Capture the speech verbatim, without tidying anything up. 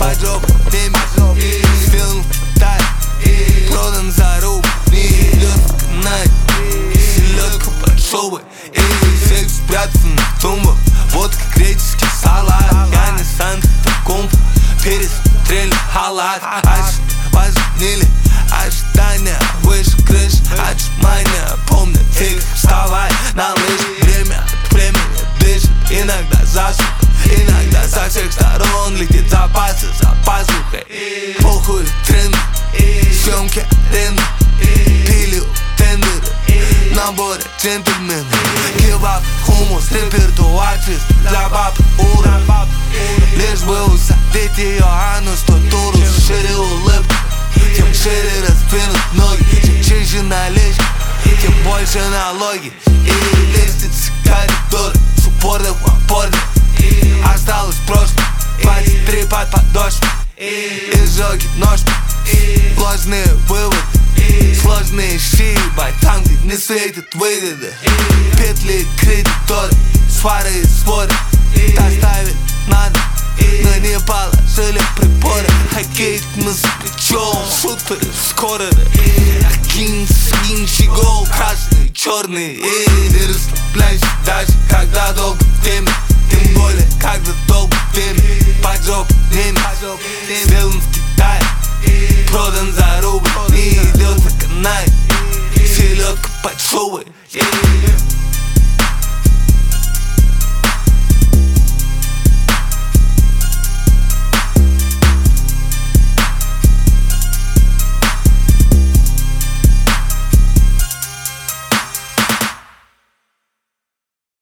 под жопу теми. Сделан в Китае, продан за рубль. Не идет в канале, селедка под шубой. Секс спрятан в тумбах, водка, греческий салат. Я не Санта-Кумпа, пересмотрели халат. Вознили ожидания выше крыши, отжимания. Помню, тихо вставай на лыжи. Время от времени дышит, иногда засуха, иногда со всех сторон летит запасы за пазухой. Похуй тренды, съемки аренды, пили тендеры, наборы джентльмены. Кебаб, хумус, репертуар чист для баб ура. Лишь бы усадить ее анус, то туру шире улыбку, тем шире раздвинут ноги. Чем чище наличие, тем больше налоги. И лестницы коридоры с упорным опорным. Осталось в прошлом двадцать три под подошвой. Изжоги ножки, ложные выводы, сложные щи, ебать, там, где не светят выгоды. Петли кредиторы, свары и споры доставить надо, но не положили приборы. Хоккей мы за плечом, шутеры, скореры. Акинь, скин, щегол, красный, черный. И расслабляйся даже, когда долго в теме. Тем более, когда долго в теме. Под жопу теме, сделан в Китае, продан за рубль. Не идет на канале, селедка под шубой.